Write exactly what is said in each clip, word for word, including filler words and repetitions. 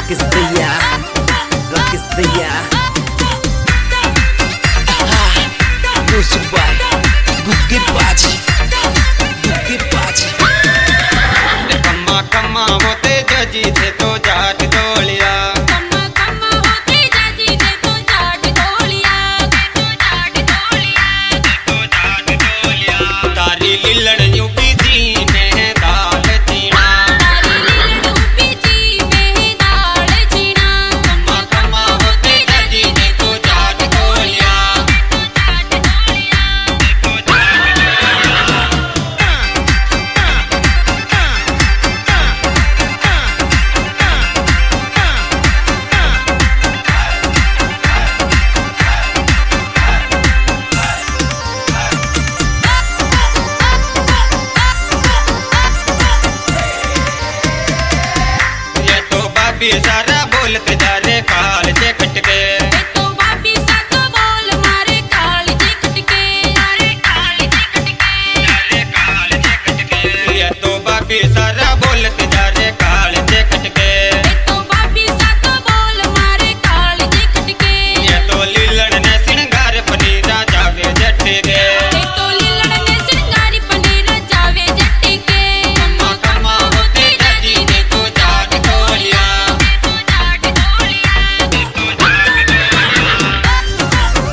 Rockets भैया, Rockets भैया। Music by गुग्गे बाजी, गुग्गे बाजी। कम्मा कम्मा होते जजी थे तो जाट गोलिया। कम्मा कम्मा होते जजी थे तो जाट गोलिया, तो जाट गोलिया, तो जाट गोलिया। तारी लीलड़ यूपी जी में दाल चीना। तारी लीलड़ यूपी जी में दाल चीना। कम्मा कम्मा होते जजी थे तो जाट गोलिया, तो जाट गोलिया, तो जाट गोलिया। ये तो बाबी सारा बोलते जा रे काल जे कटके। तो बाबी सा तो बोल मारे काल जी कटके, मारे काल जी कटके। रे काल जे कटके। ये तो बाबी सारा बोलते जा रे काल जे कटके। तो बाबी सा तो बोल मारे काल जी कटके। ये तो लीलड़ ने सिंगार पनीरा जावे जट्टी के। तो लीलड़ ने सिंगारी पनीर जावे जट्टी के। कम्मा कम्मा होते जजी ने तो जाट गोलिया, तो जाट गोलिया, तो जाट गोलिया।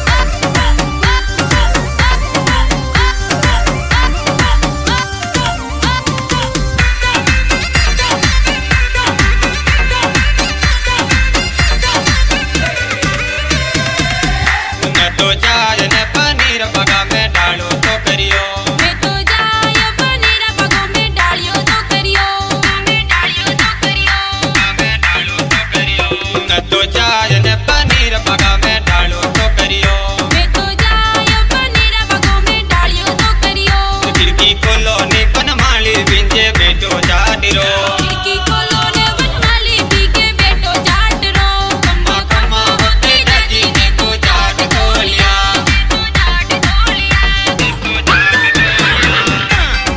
मैं तो जाय ने पनीर बगा में डालो तो करियो। मैं तो जाय पनीर बगो में डालियो तो करियो, में डालियो तो करियो। में डालो तो करियो। मैं तो जाय ने पनीर बगा में डालो तो करियो। मैं तो जाय पनीर बगो में डालियो तो करियो। खिड़की खोलो ने बनमाली बिंजे बेटो जाडिरो। खिड़की खोलो ने बनमाली बीके बेटो जाट रो। कम्मा कम्मा होते जजी ने तो जाट गोलिया, तो जाट गोलिया, तो जाट गोलिया।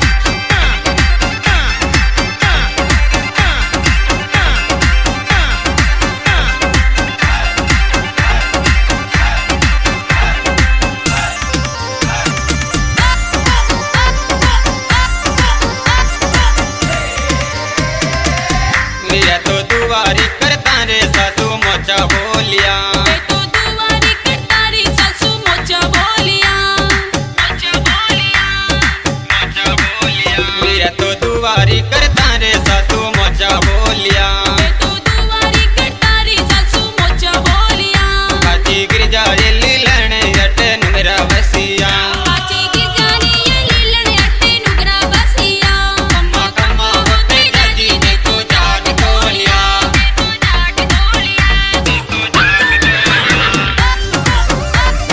ये तो दुआरी करता रे साधु मोचा बोलिया। मैं तो दुआरी करतारी सासू मोचा बोलिया, मोचा बोलिया। मोचा बोलिया। ये तो दुआरी करता रे साधु मोचा बोलिया। मैं तो दुआरी करतारी सासू मोचा बोलिया। काची गिरजा ये लीलण अटे नुगरा बसिया। काची की जानी ये लीलड़ अट्टे नुगरा बसिया। कम्मा कम्मा होते जजी ने तो जाट गोलिया, तो जाट गोलिया, तो जाट गोलिया।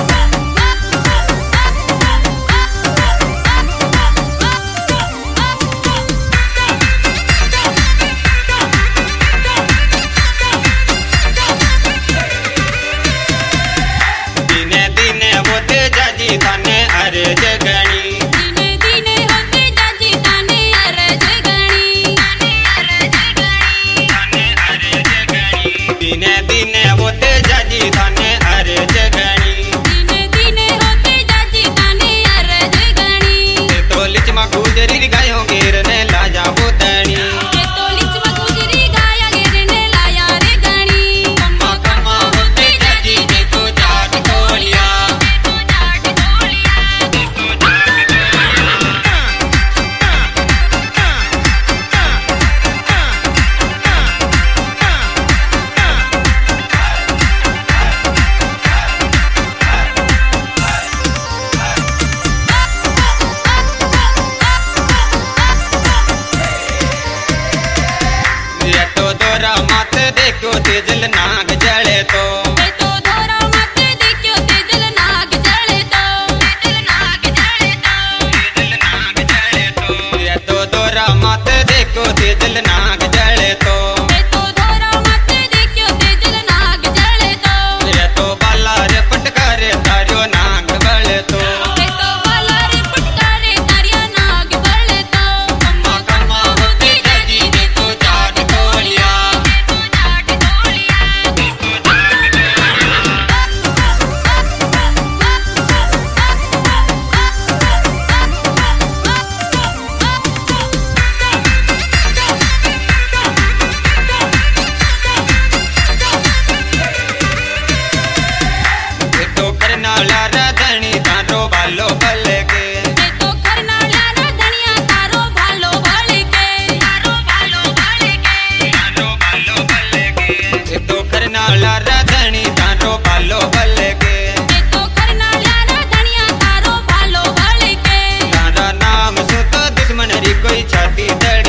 दिने दिने होते जाजी थाने अरे जगणी। दिने दिने होते जाजी ताने अरज गणी, ताने अरज गणी। थाने अरे जगणी। दिने दिने होते जाजी थाने अरे जगणी। दिने दिने होते जाजी ताने अरज गणी। ते तो लिचमा गुजरी गायों गिरने लाजा बोतणी। ये तो लिचमा गुजरी गाया गिरने लाया रे गणी। कम्मा कम्मा होते जजी ने तो जाट गोलिया, तो जाट गोलिया, तो जाट गोलिया। ये तो दोरा मत देखो तेजल नाग जले तो। ये तो धोरा मत देखियो तेजल नाग जले तो, तेजल नाग जले तो। तेजल नाग जले तो। ये तो दोरा मत देखो तेजल नाग जले तो। ये तो धोरा मत देखियो तेजल नाग जले तो। ये तो बाला रे पटकारे तारियो नाग बले तो। ये तो बाला रे पटकारे तारिया नाग बले तो। कम्मा कम्मा होते जजी ने तो जाट गोलिया, तो जाट गोलिया, छाती दळ